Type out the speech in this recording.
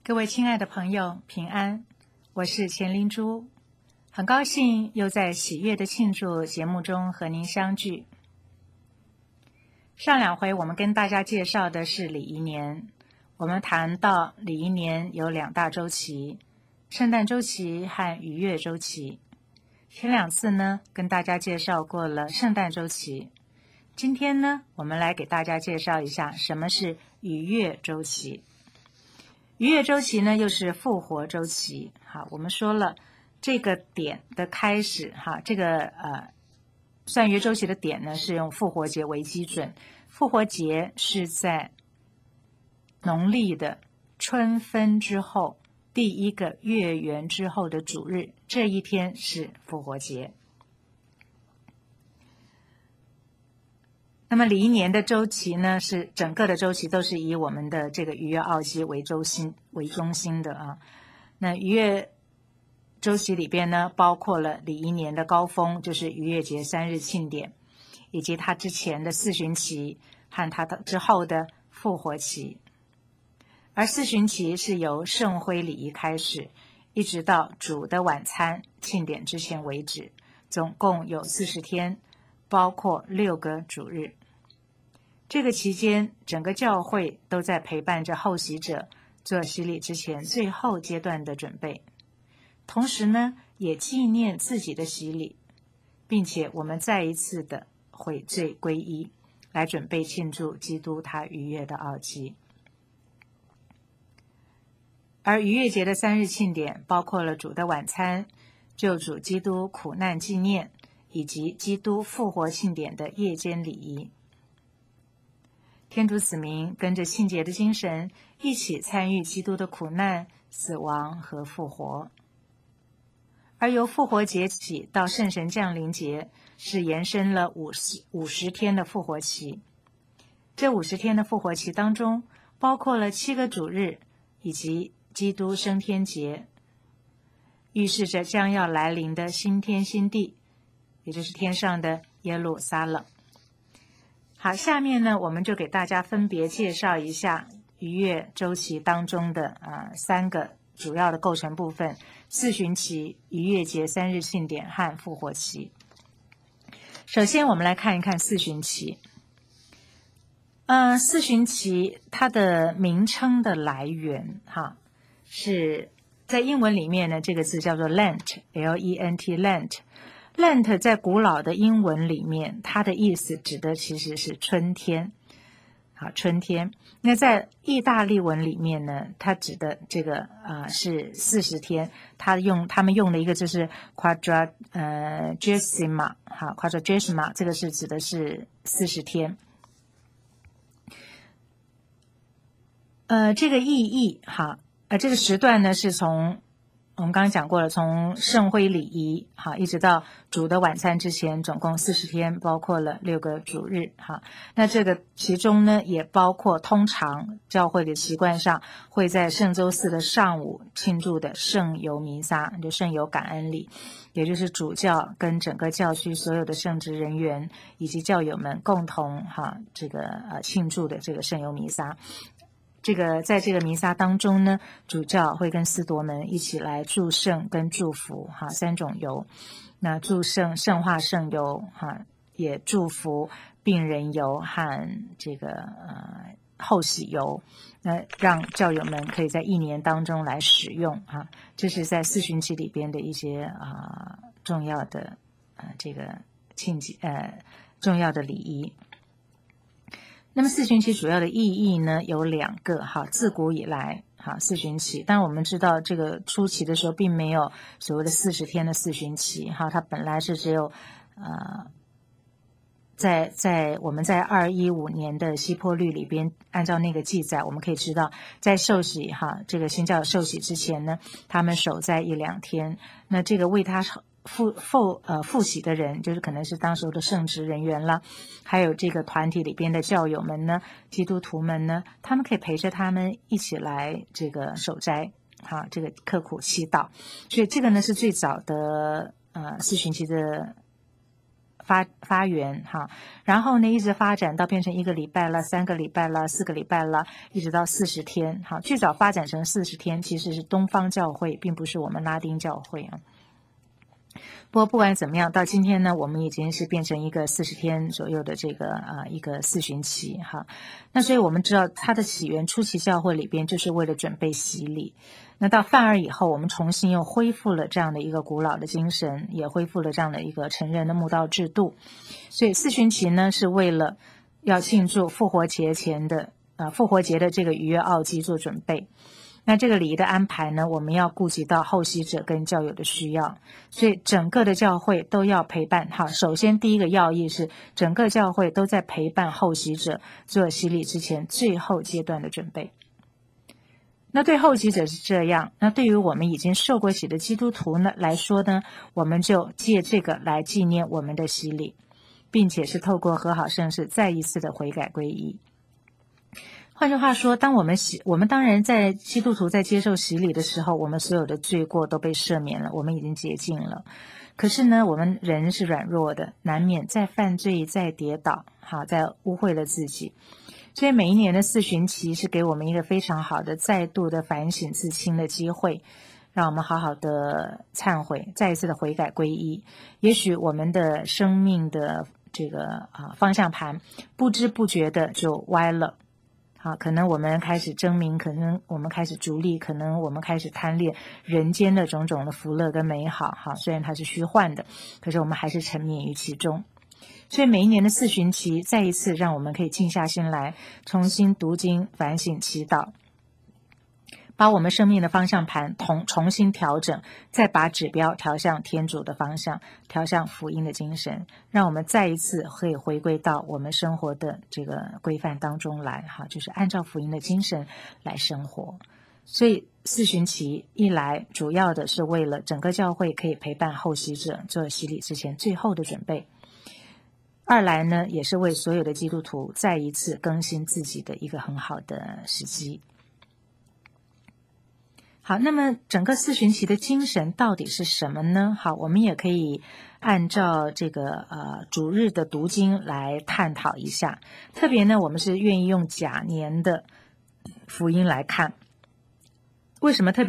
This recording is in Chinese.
各位亲爱的朋友，平安，我是钱灵珠，很高兴又在喜悦的庆祝节目中和您相聚。上两回我们跟大家介绍的是礼仪年，我们谈到礼仪年有两大周期，圣诞周期和逾越周期。前两次呢，跟大家介绍过了圣诞周期。今天呢，我们来给大家介绍一下什么是逾越周期。逾越周期呢，又是复活周期。好，我们说了这个点的开始，这个算约周期的点呢，是用复活节为基准。复活节是在农历的春分之后第一个月圆之后的主日，这一天是复活节。那么礼仪年的周期呢，是整个的周期都是以我们的这个逾越奥基为中心的啊。那逾越周期里边呢，包括了礼仪年的高峰，就是逾越节3日庆典，以及它之前的四旬期和它之后的复活期。而四旬期是由圣灰礼仪开始，一直到主的晚餐庆典之前为止，总共有40天，包括6个主日。这个期间，整个教会都在陪伴着后洗者做洗礼之前最后阶段的准备，同时呢，也纪念自己的洗礼，并且我们再一次的悔罪归依，来准备庆祝基督他逾越的奥基。而逾越节的3日庆典包括了主的晚餐、救主基督苦难纪念，以及基督复活庆典的夜间礼仪。天主子民跟着信节的精神一起参与基督的苦难、死亡和复活。而由复活节起到圣神降临节，是延伸了50天的复活期。这50天的复活期当中，包括了7个主日以及基督升天节，预示着将要来临的新天新地，也就是天上的耶路撒冷。好，下面呢，我们就给大家分别介绍一下逾越周期当中的3个主要的构成部分：四旬期、逾越节3日庆典和复活期。首先，我们来看一看四旬期。四旬期它的名称的来源，是在英文里面呢，这个字叫做 Lent，L-E-N-T，Lent。Lent 在古老的英文里面，它的意思指的其实是春天。好，春天。那在意大利文里面呢，它指的这个是40天。他们用的一个就是 Quadragesima， Quadragesima 这个是指的是40天。这个意义这个时段呢是从我们刚刚讲过了，从圣灰礼仪一直到主的晚餐之前，总共40天，包括了6个主日那这个其中呢，也包括通常教会的习惯上会在圣周四的上午庆祝的圣油弥撒，就圣油感恩礼，也就是主教跟整个教区所有的圣职人员以及教友们共同这个庆祝的这个圣油弥撒。在这个弥撒当中呢，主教会跟司铎们一起来祝圣跟祝福3种油。那祝圣圣化圣油也祝福病人油和这个后洗油，让教友们可以在1年当中来使用这是在四旬期里边的一些重要的这个庆祭重要的礼仪。那么四旬期主要的意义呢有2个自古以来四旬期，但我们知道这个初期的时候并没有所谓的40天的四旬期它本来是只有我们在215年的希波律里边，按照那个记载，我们可以知道在受洗这个新教受洗之前呢，他们守在1-2天。那这个为他复洗的人，就是可能是当时的圣职人员了，还有这个团体里边的教友们呢，基督徒们呢，他们可以陪着他们一起来这个守斋这个刻苦祈祷。所以这个呢是最早的四旬期的发源哈，然后呢一直发展到变成1个礼拜了、3个礼拜了、4个礼拜了，一直到40天哈。最早发展成40天其实是东方教会，并不是我们拉丁教会啊。不过不管怎么样，到今天呢，我们已经是变成一个40天左右的这个一个4旬期哈。那所以我们知道它的起源，初期教会里边就是为了准备洗礼。那到梵二以后，我们重新又恢复了这样的一个古老的精神，也恢复了这样的一个成人的慕道制度。所以4旬期呢，是为了要庆祝复活节前的复活节的这个逾越奥祭做准备。那这个礼仪的安排呢，我们要顾及到后习者跟教友的需要，所以整个的教会都要陪伴。好，首先第一个要义是整个教会都在陪伴后习者做洗礼之前最后阶段的准备。那对后习者是这样，那对于我们已经受过洗的基督徒呢来说呢，我们就借这个来纪念我们的洗礼，并且是透过和好圣事再一次的悔改归依。换句话说，当我们当然在基督徒在接受洗礼的时候，我们所有的罪过都被赦免了，我们已经洁净了。可是呢，我们人是软弱的，难免再犯罪、再跌倒，再污秽了自己。所以每一年的4旬期是给我们一个非常好的再度的反省自清的机会，让我们好好的忏悔，再一次的悔改归依。也许我们的生命的这个方向盘不知不觉的就歪了。好，可能我们开始争名，可能我们开始逐利，可能我们开始贪恋人间的种种的福乐跟美好。哈，虽然它是虚幻的，可是我们还是沉湎于其中。所以每一年的4旬期，再一次让我们可以静下心来，重新读经、反省、祈祷，把我们生命的方向盘重新调整，再把指标调向天主的方向，调向福音的精神，让我们再一次可以回归到我们生活的这个规范当中来，就是按照福音的精神来生活。所以4旬期一来，主要的是为了整个教会可以陪伴后习者做洗礼之前最后的准备；二来呢，也是为所有的基督徒再一次更新自己的一个很好的时机。好，那么整个4旬期的精神到底是什么呢？好，我们也可以按照这个主日的读经来探讨一下。特别呢，我们是愿意用甲年的福音来看。为什么特别